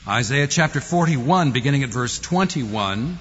Isaiah chapter 41, beginning at verse 21.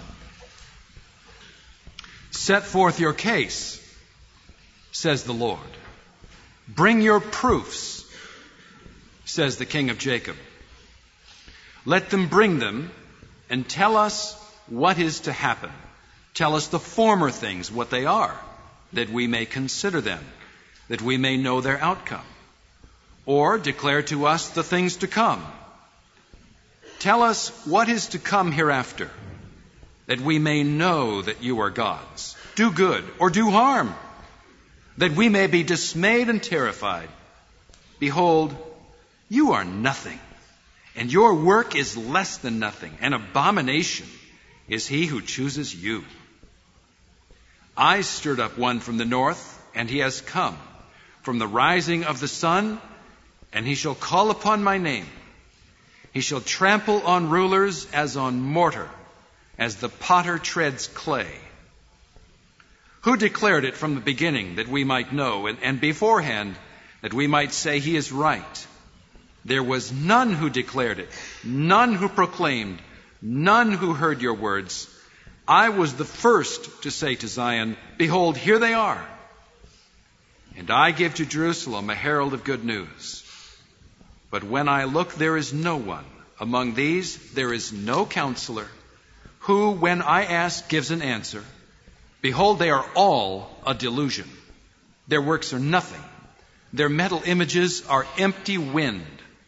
Set forth your case, says the Lord. Bring your proofs, says the King of Jacob. Let them bring them and tell us what is to happen. Tell us the former things, what they are, that we may consider them, that we may know their outcome. Or declare to us the things to come. Tell us what is to come hereafter, that we may know that you are gods. Do good or do harm, that we may be dismayed and terrified. Behold, you are nothing, and your work is less than nothing. An abomination is he who chooses you. I stirred up one from the north, and he has come. From the rising of the sun, and he shall call upon my name. He shall trample on rulers as on mortar, as the potter treads clay. Who declared it from the beginning, that we might know, and beforehand, that we might say he is right? There was none who declared it, none who proclaimed, none who heard your words. I was the first to say to Zion, behold, here they are. And I give to Jerusalem a herald of good news. But when I look, there is no one. Among these, there is no counselor, who, when I ask, gives an answer. Behold, they are all a delusion. Their works are nothing. Their metal images are empty wind.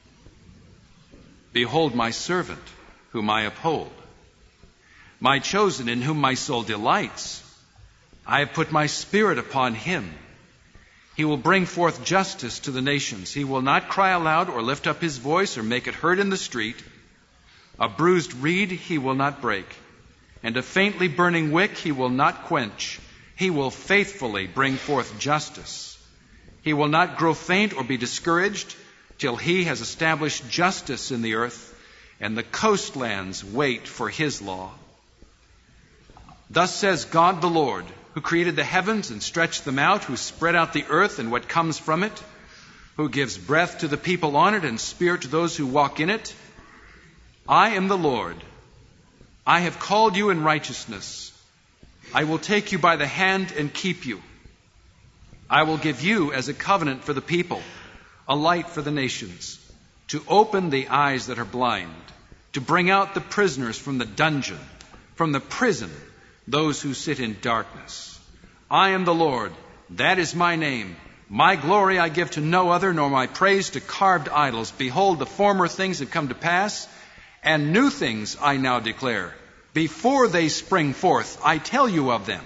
Behold my servant, whom I uphold, my chosen, in whom my soul delights. I have put my spirit upon him. He will bring forth justice to the nations. He will not cry aloud or lift up his voice or make it heard in the street. A bruised reed he will not break, and a faintly burning wick he will not quench. He will faithfully bring forth justice. He will not grow faint or be discouraged till he has established justice in the earth, and the coastlands wait for his law. Thus says God the Lord, who created the heavens and stretched them out, who spread out the earth and what comes from it, who gives breath to the people on it and spirit to those who walk in it. I am the Lord. I have called you in righteousness. I will take you by the hand and keep you. I will give you as a covenant for the people, a light for the nations, to open the eyes that are blind, to bring out the prisoners from the dungeon, from the prison, those who sit in darkness. I am the Lord, that is my name. My glory I give to no other, nor my praise to carved idols. Behold, the former things have come to pass, and new things I now declare. Before they spring forth, I tell you of them.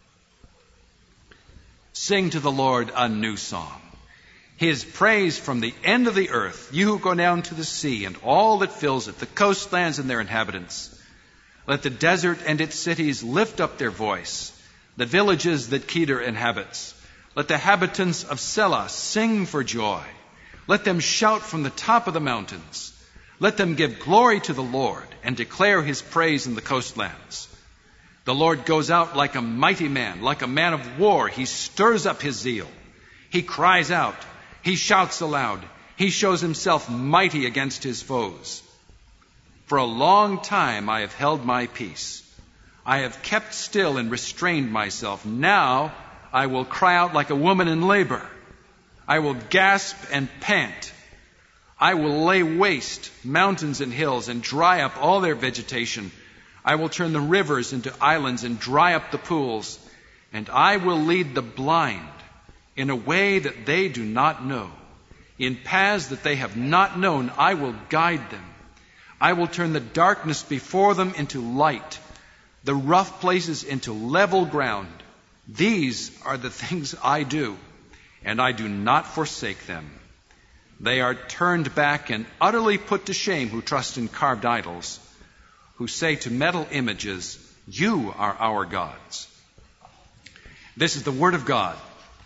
Sing to the Lord a new song, his praise from the end of the earth, you who go down to the sea and all that fills it, the coastlands and their inhabitants. Let the desert and its cities lift up their voice, the villages that Kedar inhabits. Let the inhabitants of Selah sing for joy. Let them shout from the top of the mountains. Let them give glory to the Lord and declare his praise in the coastlands. The Lord goes out like a mighty man, like a man of war. He stirs up his zeal. He cries out. He shouts aloud. He shows himself mighty against his foes. For a long time I have held my peace. I have kept still and restrained myself. Now I will cry out like a woman in labor. I will gasp and pant. I will lay waste mountains and hills and dry up all their vegetation. I will turn the rivers into islands and dry up the pools. And I will lead the blind in a way that they do not know. In paths that they have not known, I will guide them. I will turn the darkness before them into light, the rough places into level ground. These are the things I do, and I do not forsake them. They are turned back and utterly put to shame who trust in carved idols, who say to metal images, you are our gods. This is the word of God.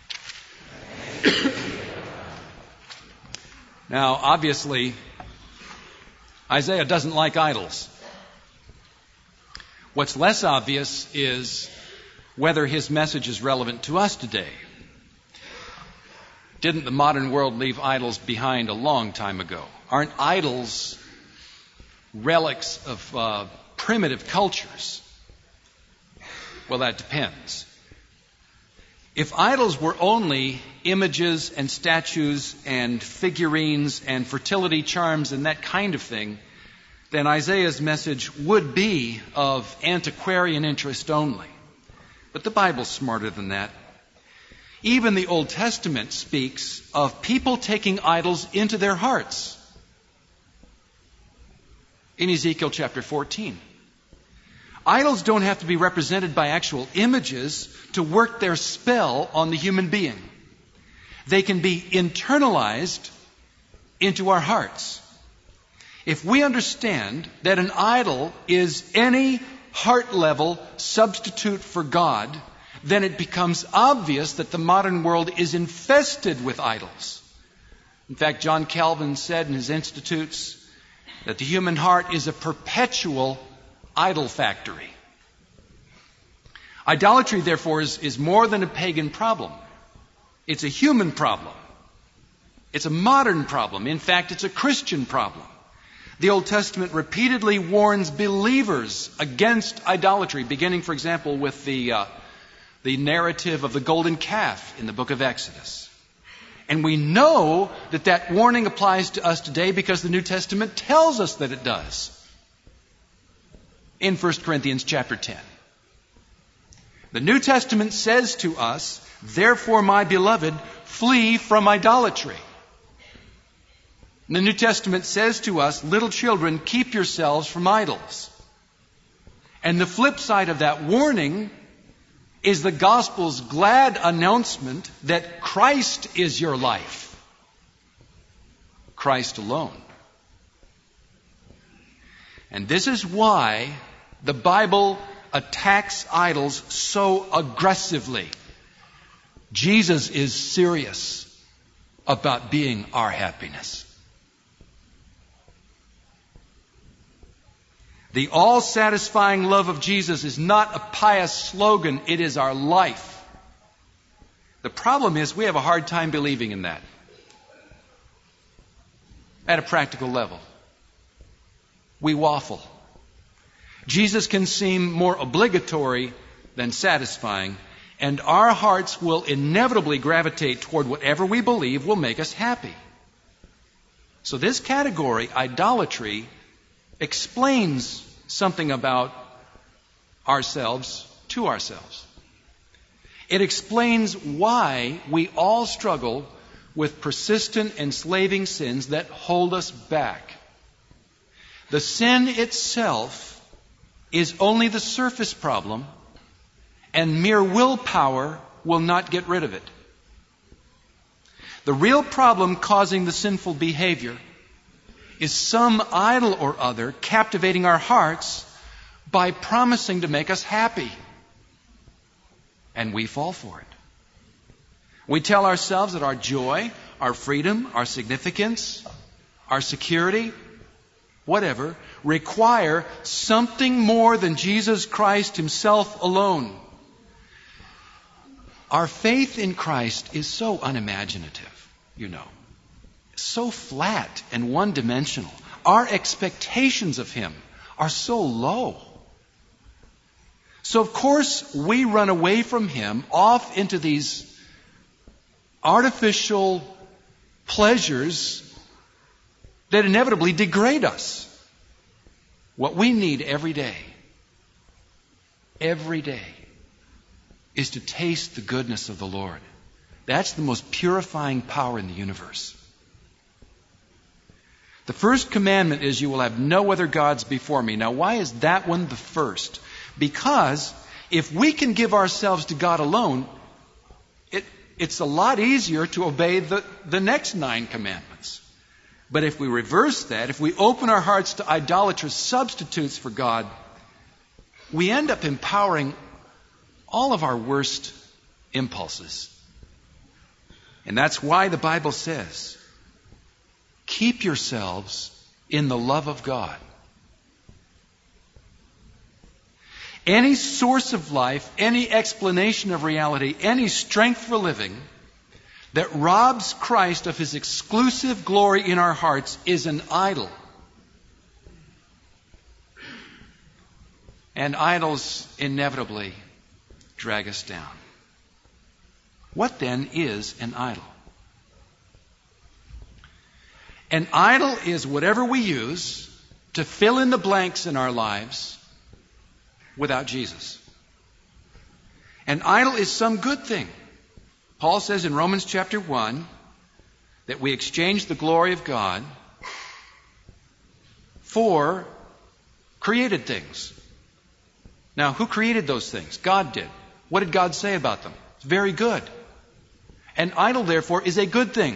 Now, obviously, Isaiah doesn't like idols. What's less obvious is whether his message is relevant to us today. Didn't the modern world leave idols behind a long time ago? Aren't idols relics of primitive cultures? Well, that depends. If idols were only images and statues and figurines and fertility charms and that kind of thing, then Isaiah's message would be of antiquarian interest only. But the Bible's smarter than that. Even the Old Testament speaks of people taking idols into their hearts. In Ezekiel chapter 14. Idols don't have to be represented by actual images to work their spell on the human being. They can be internalized into our hearts. If we understand that an idol is any heart-level substitute for God, then it becomes obvious that the modern world is infested with idols. In fact, John Calvin said in his Institutes that the human heart is a perpetual idol factory. Idolatry, therefore, is more than a pagan problem. It's a human problem. It's a modern problem. In fact, it's a Christian problem. The Old Testament repeatedly warns believers against idolatry, beginning, for example, with the narrative of the golden calf in the book of Exodus. And we know that that warning applies to us today because the New Testament tells us that it does. In 1 Corinthians chapter 10. The New Testament says to us, "Therefore, my beloved, flee from idolatry." The New Testament says to us, "Little children, keep yourselves from idols." And the flip side of that warning is the gospel's glad announcement that Christ is your life. Christ alone. And this is why the Bible attacks idols so aggressively. Jesus is serious about being our happiness. The all-satisfying love of Jesus is not a pious slogan, it is our life. The problem is we have a hard time believing in that at a practical level. We waffle. Jesus can seem more obligatory than satisfying, and our hearts will inevitably gravitate toward whatever we believe will make us happy. So this category, idolatry, explains something about ourselves to ourselves. It explains why we all struggle with persistent enslaving sins that hold us back. The sin itself is only the surface problem, and mere willpower will not get rid of it. The real problem causing the sinful behavior is some idol or other captivating our hearts by promising to make us happy. And we fall for it. We tell ourselves that our joy, our freedom, our significance, our security, whatever, require something more than Jesus Christ Himself alone. Our faith in Christ is so unimaginative, so flat and one-dimensional. Our expectations of Him are so low. So, of course, we run away from Him off into these artificial pleasures that inevitably degrade us. What we need every day, is to taste the goodness of the Lord. That's the most purifying power in the universe. The first commandment is, "You will have no other gods before me." Now, why is that one the first? Because if we can give ourselves to God alone, it's a lot easier to obey the next 9 commandments. But if we reverse that, if we open our hearts to idolatrous substitutes for God, we end up empowering all of our worst impulses. And that's why the Bible says, keep yourselves in the love of God. Any source of life, any explanation of reality, any strength for living that robs Christ of His exclusive glory in our hearts is an idol. And idols inevitably drag us down. What then is an idol? An idol is whatever we use to fill in the blanks in our lives without Jesus. An idol is some good thing. Paul says in Romans chapter 1 that we exchange the glory of God for created things. Now, who created those things? God did. What did God say about them? It's very good. An idol, therefore, is a good thing.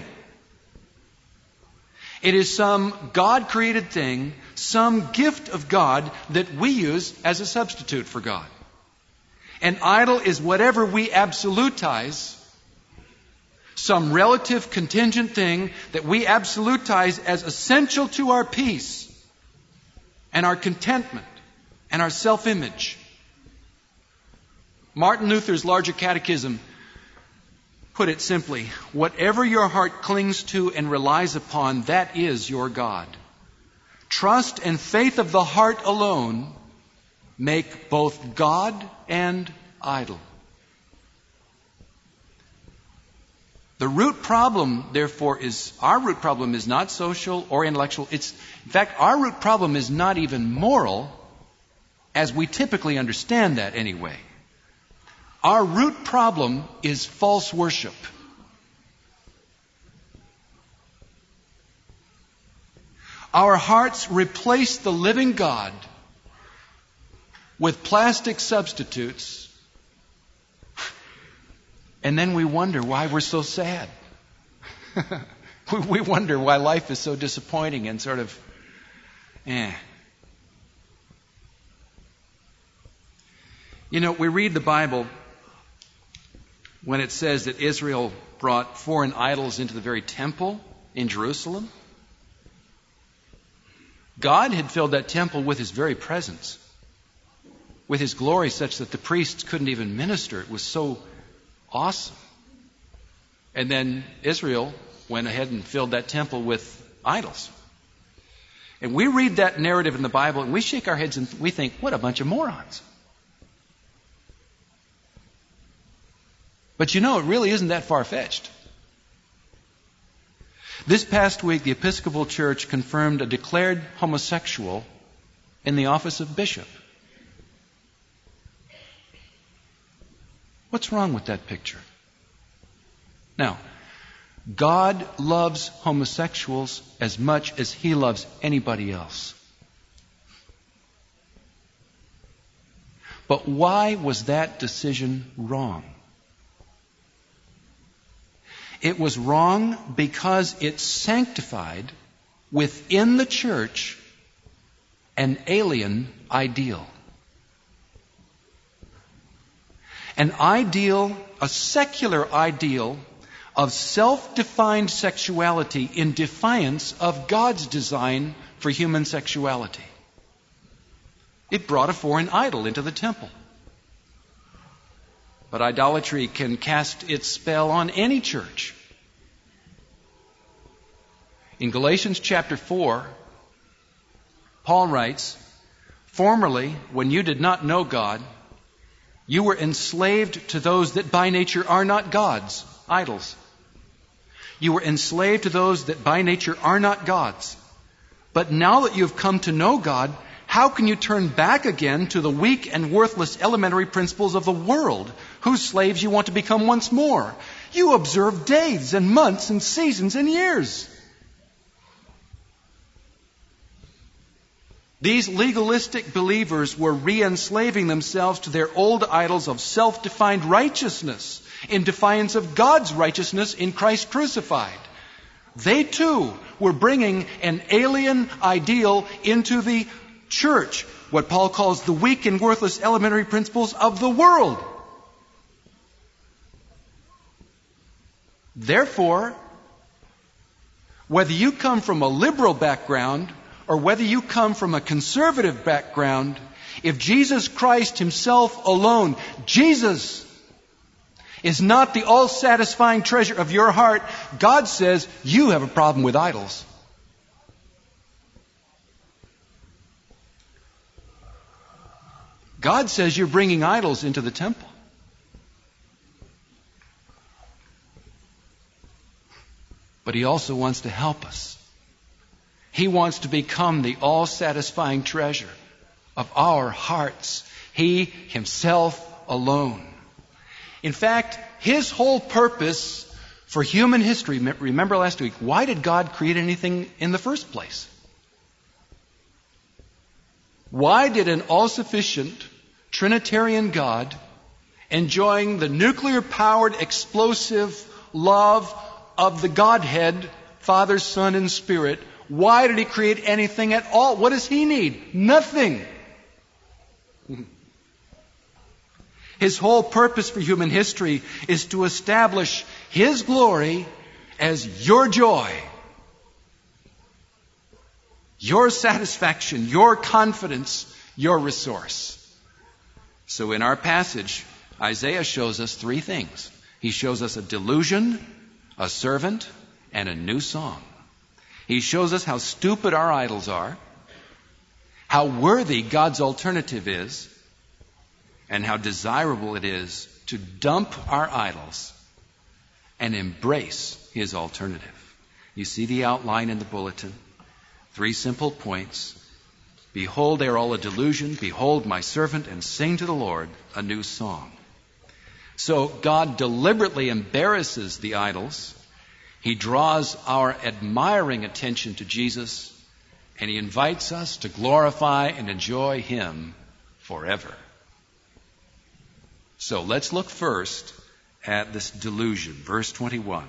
It is some God-created thing, some gift of God that we use as a substitute for God. An idol is whatever we absolutize, some relative contingent thing that we absolutize as essential to our peace and our contentment and our self-image. Martin Luther's Larger Catechism put it simply, whatever your heart clings to and relies upon, that is your God. Trust and faith of the heart alone make both God and idol. The root problem, therefore, our root problem is not social or intellectual. In fact, our root problem is not even moral, as we typically understand that anyway. Our root problem is false worship. Our hearts replace the living God with plastic substitutes, and then we wonder why we're so sad. We wonder why life is so disappointing and sort of, You know, we read the Bible when it says that Israel brought foreign idols into the very temple in Jerusalem. God had filled that temple with His very presence, with His glory, such that the priests couldn't even minister. It was so awesome. And then Israel went ahead and filled that temple with idols. And we read that narrative in the Bible and we shake our heads and we think, what a bunch of morons. But you know, it really isn't that far-fetched. This past week, the Episcopal Church confirmed a declared homosexual in the office of bishop. What's wrong with that picture? Now, God loves homosexuals as much as He loves anybody else. But why was that decision wrong? It was wrong because it sanctified within the church an alien ideal. An ideal, a secular ideal of self-defined sexuality in defiance of God's design for human sexuality. It brought a foreign idol into the temple. But idolatry can cast its spell on any church. In Galatians chapter 4, Paul writes, "Formerly, when you did not know God, you were enslaved to those that by nature are not gods," idols. You were enslaved to those that by nature are not gods. But now that you have come to know God, how can you turn back again to the weak and worthless elementary principles of the world, whose slaves you want to become once more? You observe days and months and seasons and years. These legalistic believers were re-enslaving themselves to their old idols of self-defined righteousness in defiance of God's righteousness in Christ crucified. They too were bringing an alien ideal into the church, what Paul calls the weak and worthless elementary principles of the world. Therefore, whether you come from a liberal background or whether you come from a conservative background, if Jesus Christ Himself alone, Jesus, is not the all-satisfying treasure of your heart, God says you have a problem with idols. God says you're bringing idols into the temple. But He also wants to help us. He wants to become the all-satisfying treasure of our hearts. He Himself alone. In fact, His whole purpose for human history, remember last week, why did God create anything in the first place? Why did an all-sufficient Trinitarian God, enjoying the nuclear-powered explosive love of the Godhead, Father, Son, and Spirit, why did He create anything at all? What does He need? Nothing. His whole purpose for human history is to establish His glory as your joy, your satisfaction, your confidence, your resource. So in our passage, Isaiah shows us three things. He shows us a delusion, a servant, and a new song. He shows us how stupid our idols are, how worthy God's alternative is, and how desirable it is to dump our idols and embrace His alternative. You see the outline in the bulletin. 3 simple points. Behold, they are all a delusion. Behold, my servant, and sing to the Lord a new song. So God deliberately embarrasses the idols. He draws our admiring attention to Jesus, and He invites us to glorify and enjoy Him forever. So let's look first at this delusion. Verse 21.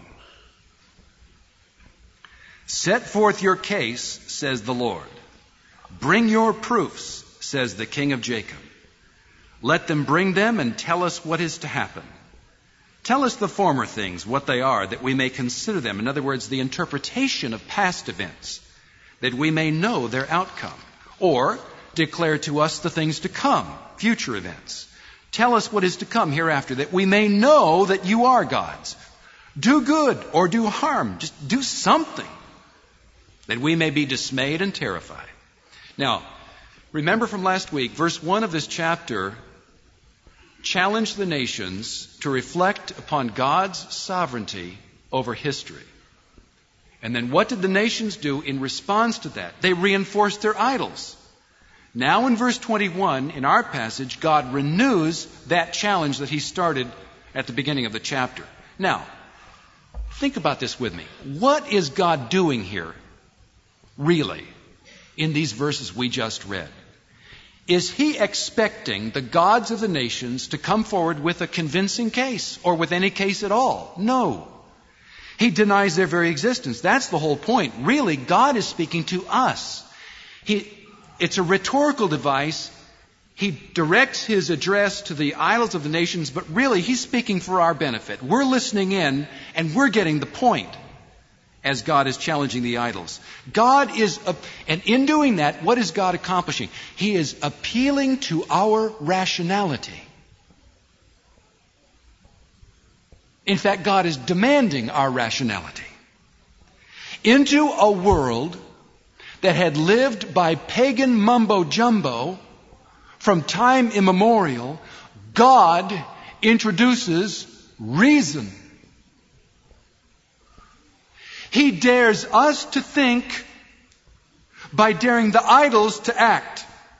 Set forth your case, says the Lord. Bring your proofs, says the King of Jacob. Let them bring them and tell us what is to happen. Tell us the former things, what they are, that we may consider them. In other words, the interpretation of past events, that we may know their outcome. Or declare to us the things to come, future events. Tell us what is to come hereafter, that we may know that you are God's. Do good or do harm. Just do something, that we may be dismayed and terrified. Now, remember from last week, verse 1 of this chapter challenged the nations to reflect upon God's sovereignty over history. And then what did the nations do in response to that? They reinforced their idols. Now in verse 21, in our passage, God renews that challenge that He started at the beginning of the chapter. Now, think about this with me. What is God doing here, really, in these verses we just read? Is He expecting the gods of the nations to come forward with a convincing case, or with any case at all? No. He denies their very existence. That's the whole point. Really, God is speaking to us. It's a rhetorical device. He directs His address to the idols of the nations, but really He's speaking for our benefit. We're listening in, and we're getting the point as God is challenging the idols. And in doing that, what is God accomplishing? He is appealing to our rationality. In fact, God is demanding our rationality. Into a world that had lived by pagan mumbo-jumbo from time immemorial, God introduces reason. He dares us to think by daring the idols to act.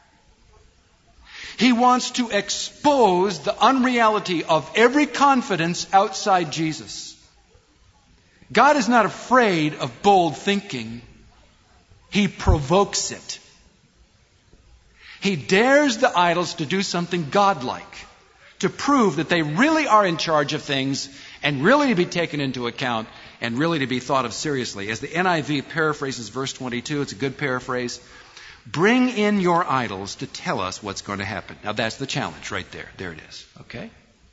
He wants to expose the unreality of every confidence outside Jesus. God is not afraid of bold thinking. He provokes it. He dares the idols to do something godlike, to prove that they really are in charge of things and really to be taken into account and really to be thought of seriously. As the NIV paraphrases verse 22, it's a good paraphrase. Bring in your idols to tell us what's going to happen. Now that's the challenge right there. There it is. Okay?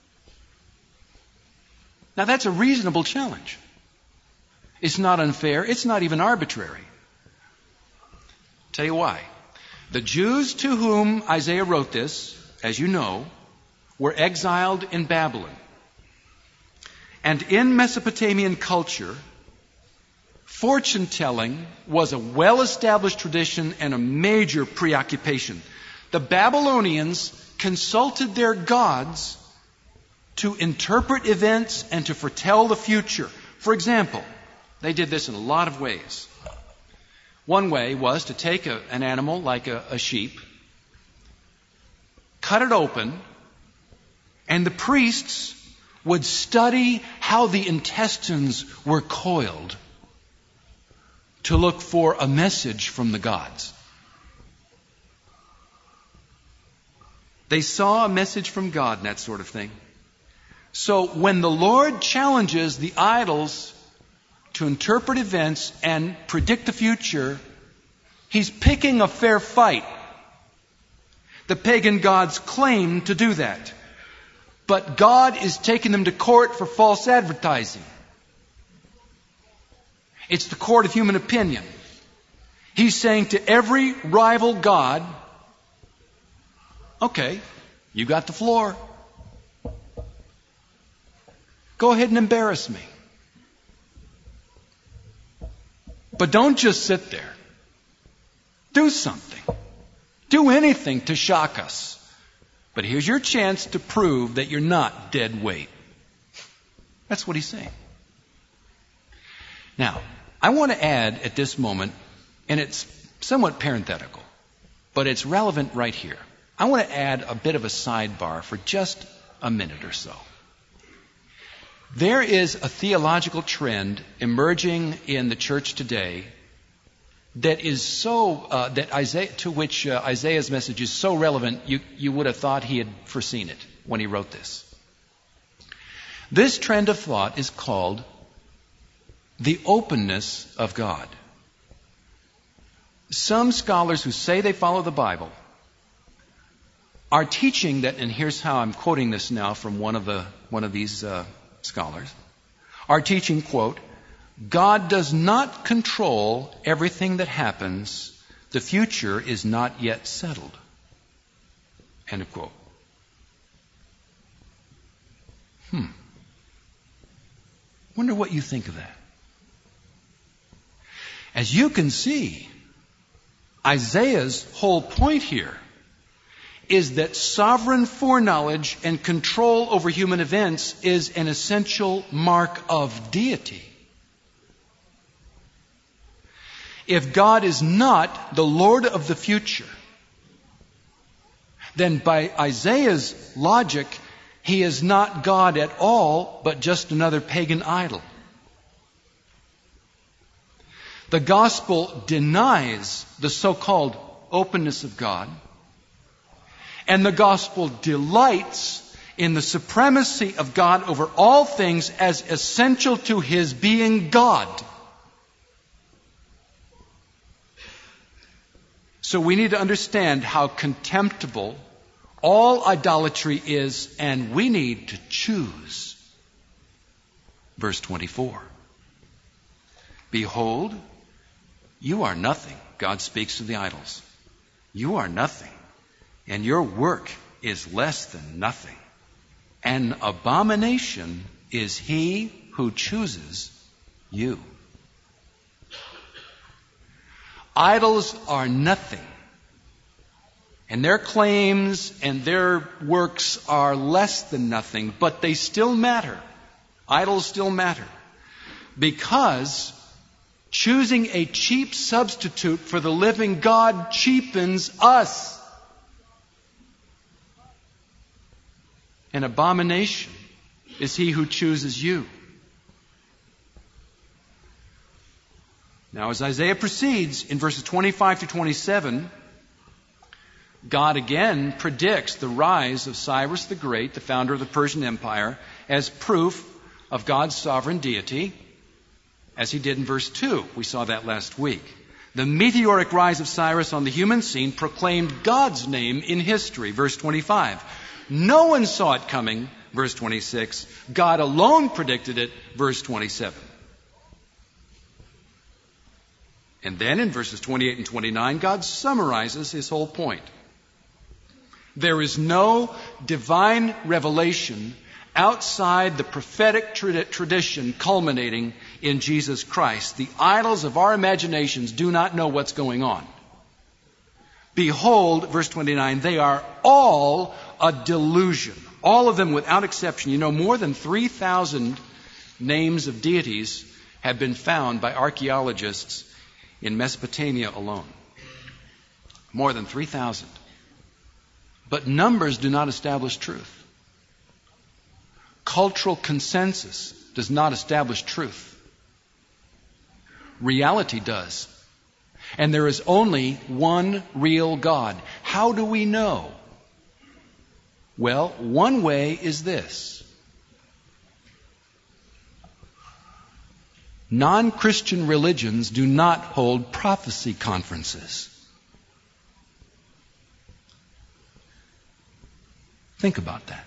Now that's a reasonable challenge. It's not unfair. It's not even arbitrary. Tell you why. The Jews to whom Isaiah wrote this, as you know, were exiled in Babylon. And in Mesopotamian culture, fortune-telling was a well-established tradition and a major preoccupation. The Babylonians consulted their gods to interpret events and to foretell the future. For example, they did this in a lot of ways. One way was to take an animal like a sheep, cut it open, and the priests would study how the intestines were coiled to look for a message from the gods. They saw a message from God and that sort of thing. So when the Lord challenges the idols to interpret events and predict the future, He's picking a fair fight. The pagan gods claim to do that. But God is taking them to court for false advertising. It's the court of human opinion. He's saying to every rival god, okay, you got the floor. Go ahead and embarrass me. But don't just sit there. Do something. Do anything to shock us. But here's your chance to prove that you're not dead weight. That's what he's saying. Now, I want to add at this moment, and it's somewhat parenthetical, but it's relevant right here. I want to add a bit of a sidebar for just a minute or so. There is a theological trend emerging in the church today that is so to which Isaiah's message is so relevant. You would have thought he had foreseen it when he wrote this. This trend of thought is called the openness of God. Some scholars who say they follow the Bible are teaching that, and here's how I'm quoting this now from one of these scholars, are teaching, quote, God does not control everything that happens. The future is not yet settled. End of quote. Wonder what you think of that. As you can see, Isaiah's whole point here is that sovereign foreknowledge and control over human events is an essential mark of deity. If God is not the Lord of the future, then by Isaiah's logic, He is not God at all, but just another pagan idol. The gospel denies the so-called openness of God, and the gospel delights in the supremacy of God over all things as essential to His being God. So we need to understand how contemptible all idolatry is, and we need to choose. Verse 24. Behold, you are nothing. God speaks to the idols. You are nothing, and your work is less than nothing. An abomination is he who chooses you. Idols are nothing, and their claims and their works are less than nothing, but they still matter. Idols still matter, because choosing a cheap substitute for the living God cheapens us. An abomination is he who chooses you. Now, as Isaiah proceeds in verses 25 to 27, God again predicts the rise of Cyrus the Great, the founder of the Persian Empire, as proof of God's sovereign deity, as he did in verse 2. We saw that last week. The meteoric rise of Cyrus on the human scene proclaimed God's name in history, verse 25. No one saw it coming, verse 26. God alone predicted it, verse 27. And then in verses 28 and 29, God summarizes his whole point. There is no divine revelation outside the prophetic tradition culminating in Jesus Christ. The idols of our imaginations do not know what's going on. Behold, verse 29, they are all a delusion. All of them without exception. You know, more than 3,000 names of deities have been found by archaeologists in Mesopotamia alone. More than 3,000. But numbers do not establish truth. Cultural consensus does not establish truth. Reality does. And there is only one real God. How do we know? Well, one way is this. Non-Christian religions do not hold prophecy conferences. Think about that.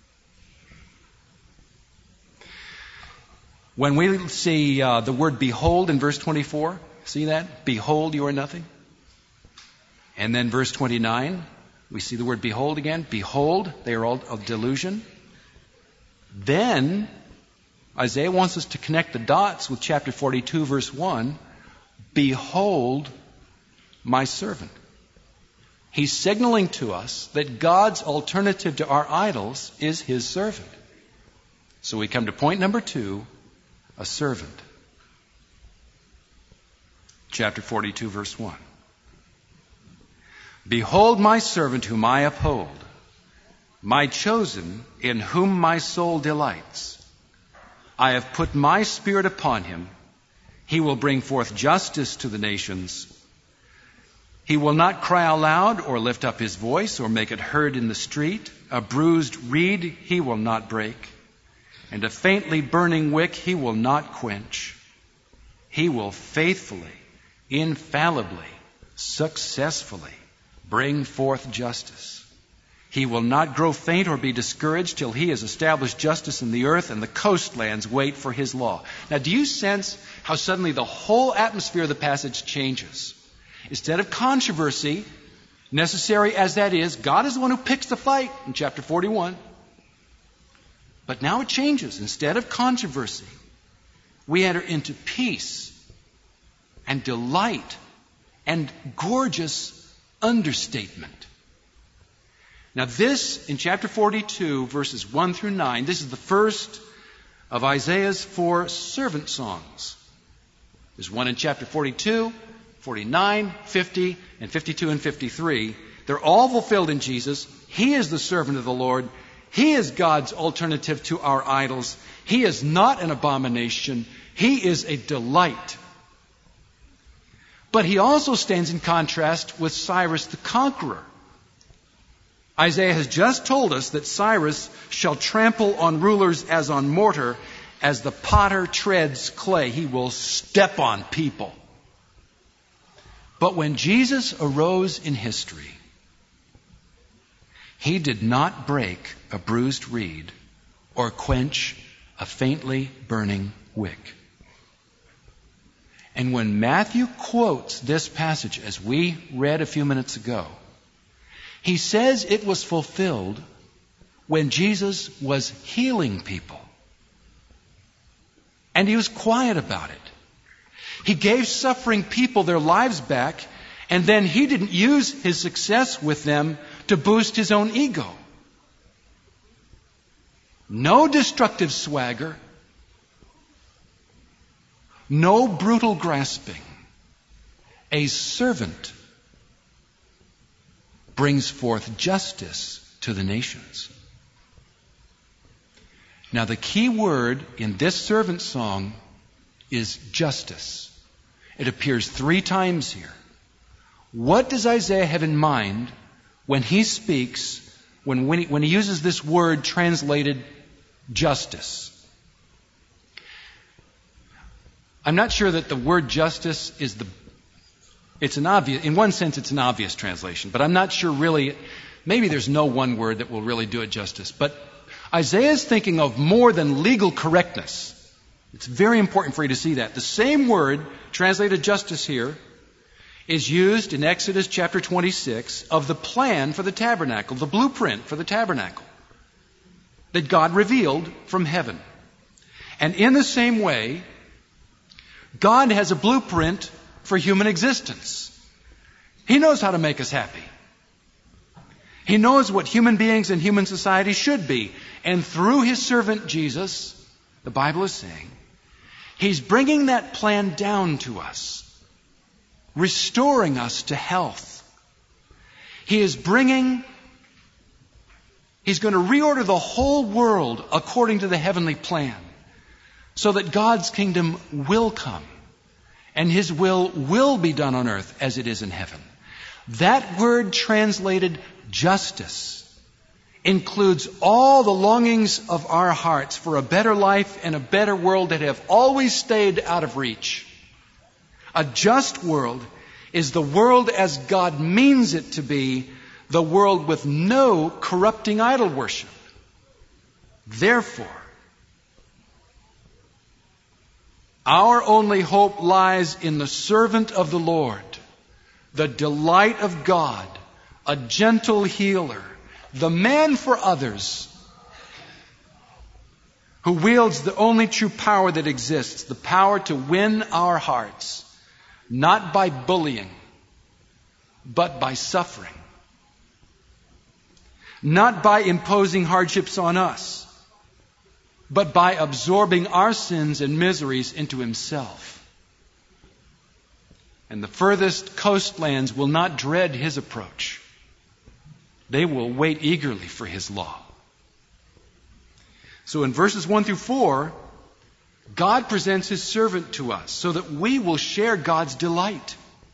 When we see the word behold in verse 24, see that? Behold, you are nothing. And then verse 29, we see the word behold again. Behold, they are all of delusion. Then Isaiah wants us to connect the dots with chapter 42, verse 1. Behold my servant. He's signaling to us that God's alternative to our idols is His servant. So we come to point number 2, a servant. Chapter 42, verse 1. Behold my servant whom I uphold, my chosen in whom my soul delights. I have put my spirit upon him. He will bring forth justice to the nations. He will not cry aloud or lift up his voice or make it heard in the street. A bruised reed he will not break, and a faintly burning wick he will not quench. He will faithfully, infallibly, successfully bring forth justice. He will not grow faint or be discouraged till he has established justice in the earth, and the coastlands wait for his law. Now, do you sense how suddenly the whole atmosphere of the passage changes? Instead of controversy, necessary as that is, God is the one who picks the fight in chapter 41. But now it changes. Instead of controversy, we enter into peace and delight and gorgeous understatement. Now this, in chapter 42, verses 1 through 9, this is the first of Isaiah's 4 servant songs. There's one in chapter 42, 49, 50, and 52 and 53. They're all fulfilled in Jesus. He is the servant of the Lord. He is God's alternative to our idols. He is not an abomination. He is a delight. But he also stands in contrast with Cyrus the conqueror. Isaiah has just told us that Cyrus shall trample on rulers as on mortar, as the potter treads clay. He will step on people. But when Jesus arose in history, he did not break a bruised reed or quench a faintly burning wick. And when Matthew quotes this passage, as we read a few minutes ago, he says it was fulfilled when Jesus was healing people. And he was quiet about it. He gave suffering people their lives back, and then he didn't use his success with them to boost his own ego. No destructive swagger. No brutal grasping. A servant brings forth justice to the nations. Now the key word in this servant song is justice. It appears 3 times here. What does Isaiah have in mind when he speaks, when he uses this word translated justice? I'm not sure that the word justice is in one sense it's an obvious translation, but I'm not sure really, maybe there's no one word that will really do it justice. But Isaiah is thinking of more than legal correctness. It's very important for you to see that. The same word, translated justice here, is used in Exodus chapter 26 of the plan for the tabernacle, the blueprint for the tabernacle that God revealed from heaven. And in the same way, God has a blueprint for human existence. He knows how to make us happy. He knows what human beings and human society should be. And through his servant Jesus, the Bible is saying, he's bringing that plan down to us, restoring us to health. He's going to reorder the whole world according to the heavenly plan, so that God's kingdom will come and his will be done on earth as it is in heaven. That word translated justice includes all the longings of our hearts for a better life and a better world that have always stayed out of reach. A just world is the world as God means it to be, the world with no corrupting idol worship. Therefore, our only hope lies in the servant of the Lord, the delight of God, a gentle healer, the man for others, who wields the only true power that exists, the power to win our hearts, not by bullying, but by suffering. Not by imposing hardships on us, but by absorbing our sins and miseries into himself. And the furthest coastlands will not dread his approach. They will wait eagerly for his law. So in verses 1 through 4, God presents his servant to us so that we will share God's delight.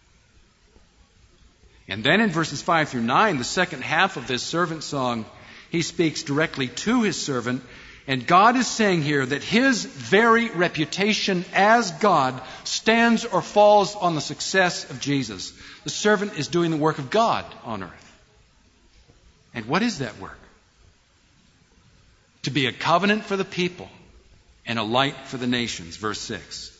And then in verses 5 through 9, the second half of this servant song, he speaks directly to his servant. And God is saying here that his very reputation as God stands or falls on the success of Jesus. The servant is doing the work of God on earth. And what is that work? To be a covenant for the people and a light for the nations. Verse 6.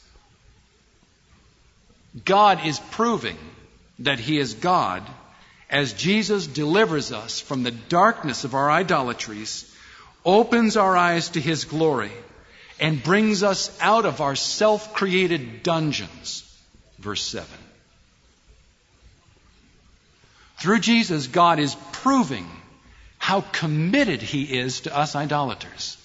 God is proving that he is God as Jesus delivers us from the darkness of our idolatries, opens our eyes to his glory, and brings us out of our self-created dungeons. Verse 7. Through Jesus, God is proving how committed he is to us idolaters.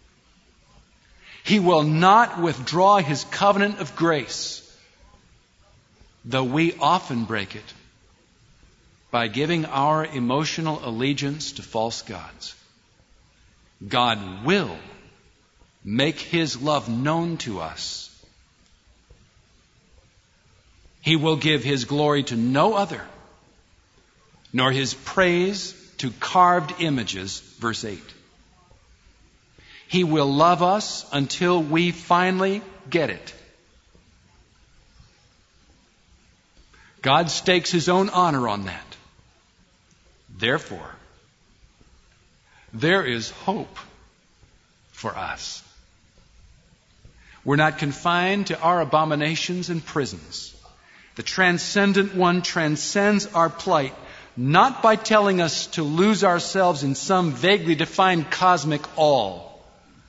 He will not withdraw his covenant of grace, though we often break it by giving our emotional allegiance to false gods. God will make his love known to us. He will give his glory to no other, nor his praise to carved images. Verse 8. He will love us until we finally get it. God stakes his own honor on that. Therefore, there is hope for us. We're not confined to our abominations and prisons. The transcendent one transcends our plight, not by telling us to lose ourselves in some vaguely defined cosmic all,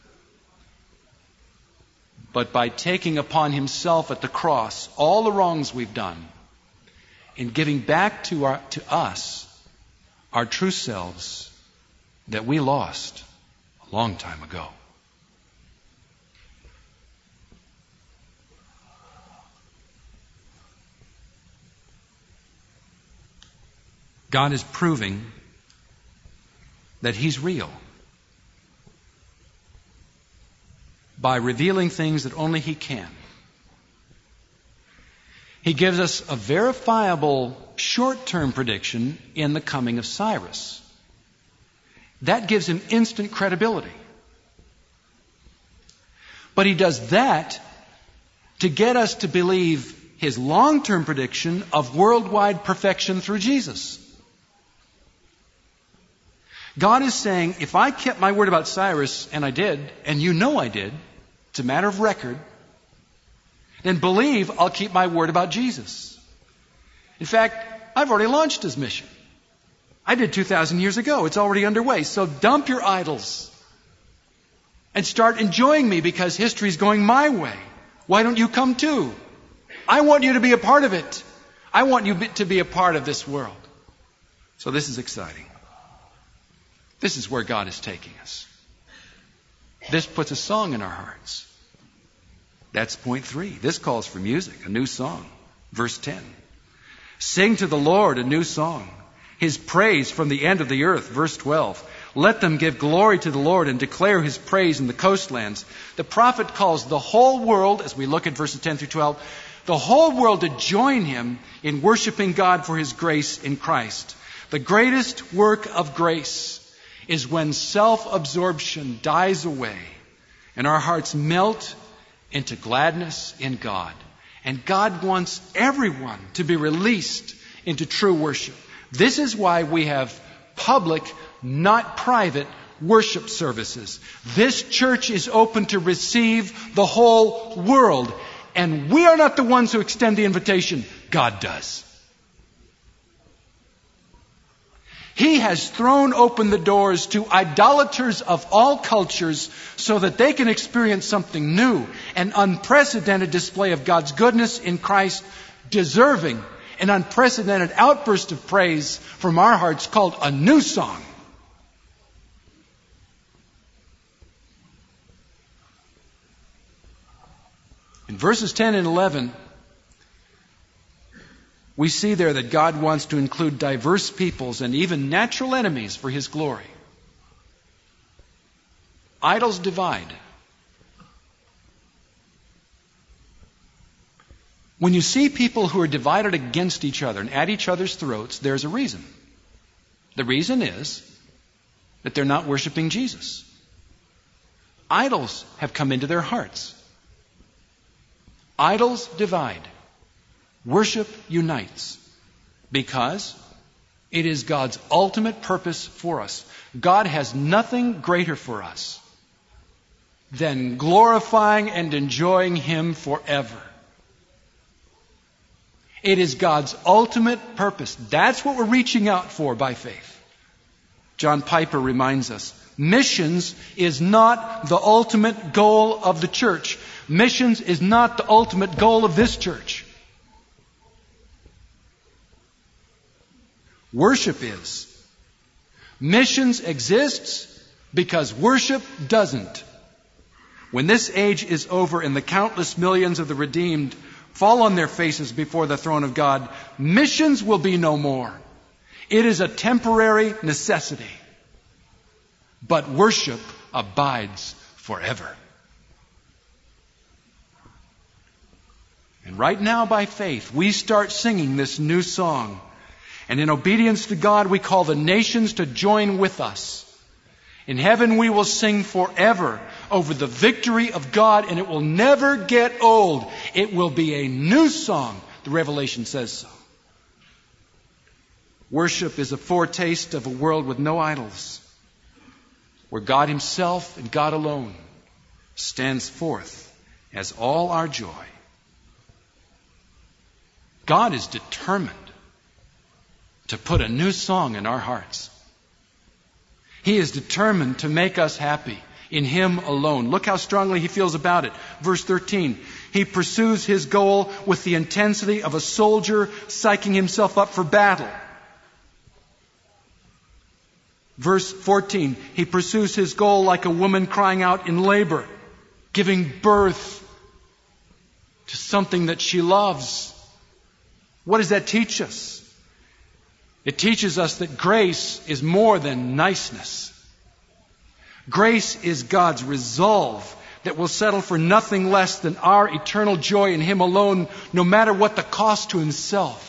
but by taking upon himself at the cross all the wrongs we've done and giving back to us our true selves that we lost a long time ago. God is proving that he's real by revealing things that only he can. He gives us a verifiable short-term prediction in the coming of Cyrus. That gives him instant credibility. But he does that to get us to believe his long-term prediction of worldwide perfection through Jesus. God is saying, if I kept my word about Cyrus, and I did, and you know I did, it's a matter of record, then believe I'll keep my word about Jesus. In fact, I've already launched his mission. I did 2,000 years ago. It's already underway. So dump your idols and start enjoying me because history's going my way. Why don't you come too? I want you to be a part of it. I want you to be a part of this world. So this is exciting. This is where God is taking us. This puts a song in our hearts. That's point 3. This calls for music, a new song. Verse 10. Sing to the Lord a new song, His praise from the end of the earth. Verse 12. Let them give glory to the Lord and declare His praise in the coastlands. The prophet calls the whole world, as we look at verses 10 through 12, the whole world to join him in worshiping God for His grace in Christ. The greatest work of grace is when self-absorption dies away and our hearts melt into gladness in God. And God wants everyone to be released into true worship. This is why we have public, not private, worship services. This church is open to receive the whole world. And we are not the ones who extend the invitation. God does. He has thrown open the doors to idolaters of all cultures so that they can experience something new, an unprecedented display of God's goodness in Christ, deserving an unprecedented outburst of praise from our hearts called a new song. In verses 10 and 11, we see there that God wants to include diverse peoples and even natural enemies for His glory. Idols divide. When you see people who are divided against each other and at each other's throats, there's a reason. The reason is that they're not worshiping Jesus. Idols have come into their hearts. Idols divide. Worship unites. Because it is God's ultimate purpose for us. God has nothing greater for us than glorifying and enjoying Him forever. It is God's ultimate purpose. That's what we're reaching out for by faith. John Piper reminds us, missions is not the ultimate goal of the church. Missions is not the ultimate goal of this church. Worship is. Missions exists because worship doesn't. When this age is over and the countless millions of the redeemed fall on their faces before the throne of God, missions will be no more. It is a temporary necessity. But worship abides forever. And right now, by faith, we start singing this new song. And in obedience to God, we call the nations to join with us. In heaven, we will sing forever over the victory of God, and it will never get old. It will be a new song. The Revelation says so. Worship is a foretaste of a world with no idols, where God Himself and God alone stands forth as all our joy. God is determined to put a new song in our hearts. He is determined to make us happy in Him alone. Look how strongly he feels about it. Verse 13, he pursues his goal with the intensity of a soldier psyching himself up for battle. Verse 14, he pursues his goal like a woman crying out in labor, giving birth to something that she loves. What does that teach us? It teaches us that grace is more than niceness. Grace is God's resolve that will settle for nothing less than our eternal joy in Him alone, no matter what the cost to Himself.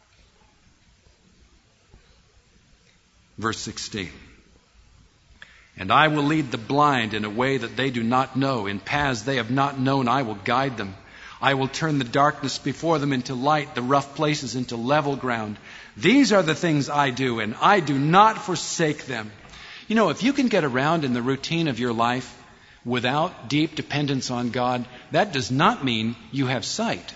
Verse 16. And I will lead the blind in a way that they do not know. In paths they have not known, I will guide them. I will turn the darkness before them into light, the rough places into level ground. These are the things I do, and I do not forsake them. You know, if you can get around in the routine of your life without deep dependence on God, that does not mean you have sight.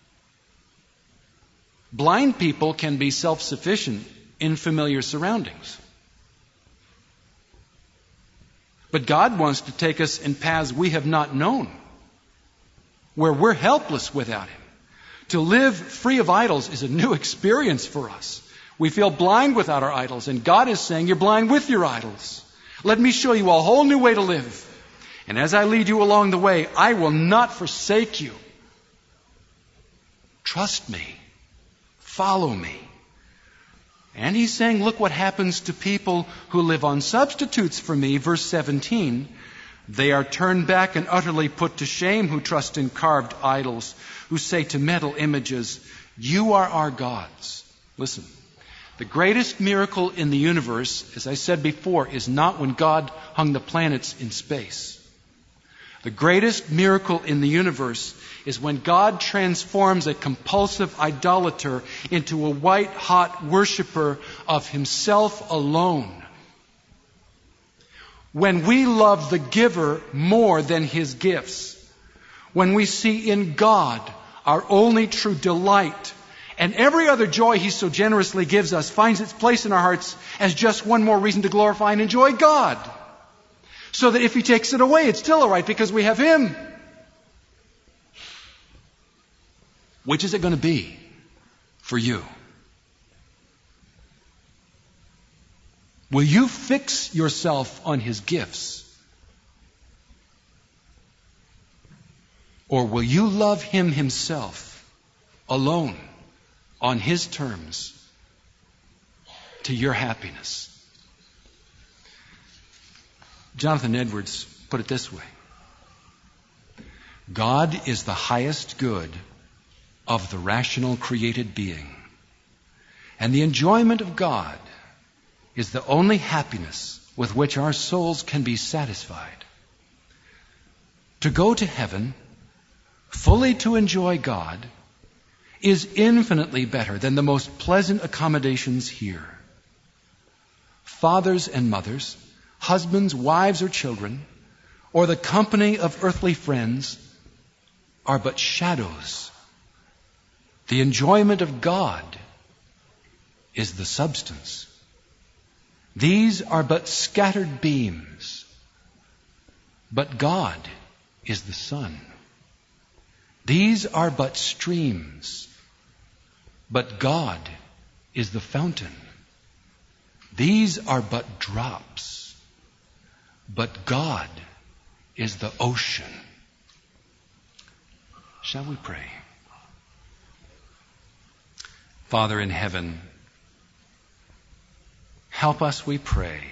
Blind people can be self-sufficient in familiar surroundings. But God wants to take us in paths we have not known, where we're helpless without Him. To live free of idols is a new experience for us. We feel blind without our idols, and God is saying, you're blind with your idols. Let me show you a whole new way to live. And as I lead you along the way, I will not forsake you. Trust me. Follow me. And he's saying, look what happens to people who live on substitutes for me. Verse 17, they are turned back and utterly put to shame who trust in carved idols, who say to metal images, you are our gods. Listen, the greatest miracle in the universe, as I said before, is not when God hung the planets in space. The greatest miracle in the universe is when God transforms a compulsive idolater into a white-hot worshiper of himself alone. When we love the giver more than his gifts. When we see in God our only true delight, and every other joy he so generously gives us finds its place in our hearts as just one more reason to glorify and enjoy God. So that if he takes it away, it's still all right because we have him. Which is it going to be for you? Will you fix yourself on his gifts? Or will you love him himself alone on his terms to your happiness? Jonathan Edwards put it this way. God is the highest good of the rational created being. And the enjoyment of God is the only happiness with which our souls can be satisfied. To go to heaven, fully to enjoy God, is infinitely better than the most pleasant accommodations here. Fathers and mothers, husbands, wives, or children, or the company of earthly friends are but shadows. The enjoyment of God is the substance. These are but scattered beams, but God is the sun. These are but streams, but God is the fountain. These are but drops, but God is the ocean. Shall we pray? Father in heaven, help us, we pray,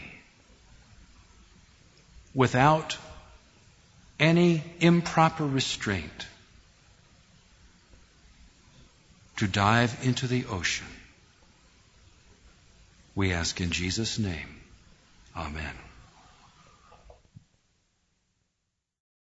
without any improper restraint, to dive into the ocean. We ask in Jesus' name. Amen.